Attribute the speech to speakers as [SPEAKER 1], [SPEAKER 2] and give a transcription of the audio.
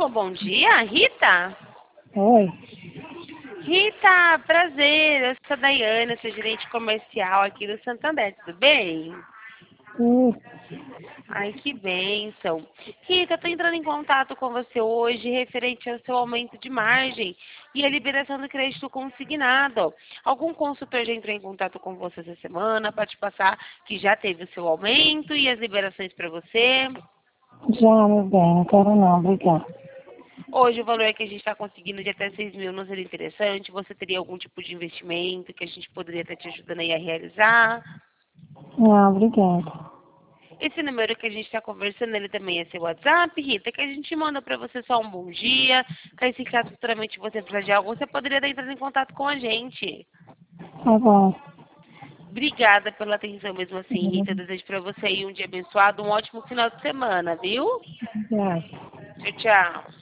[SPEAKER 1] Alô, bom dia, Rita?
[SPEAKER 2] Oi.
[SPEAKER 1] Rita, prazer, eu sou a Daiane, sou gerente comercial aqui do Santander, tudo bem? Ai, que bênção. Rita, eu tô entrando em contato com você hoje referente ao seu aumento de margem e a liberação do crédito consignado. Algum consultor já entrou em contato com você essa semana para te passar que já teve o seu aumento e as liberações para você?
[SPEAKER 2] Já, meu bem, não quero não, obrigada.
[SPEAKER 1] Hoje o valor que a gente está conseguindo de até 6 mil não seria interessante? Você teria algum tipo de investimento que a gente poderia estar te ajudando aí a realizar?
[SPEAKER 2] Não, obrigada.
[SPEAKER 1] Esse número que a gente está conversando, ele também é seu WhatsApp, Rita, que a gente manda para você só um bom dia. Caso se caso futuramente você precisar de algo, você poderia estar entrando em contato com a gente.
[SPEAKER 2] Tá bom.
[SPEAKER 1] Obrigada pela atenção mesmo assim, Rita. Eu desejo para você aí um dia abençoado, um ótimo final de semana, viu?
[SPEAKER 2] Obrigada.
[SPEAKER 1] Tchau, tchau.